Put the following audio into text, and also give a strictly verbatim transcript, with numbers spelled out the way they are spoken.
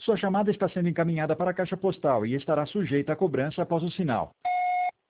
Sua chamada está sendo encaminhada para a caixa postal e estará sujeita a cobrança após o sinal.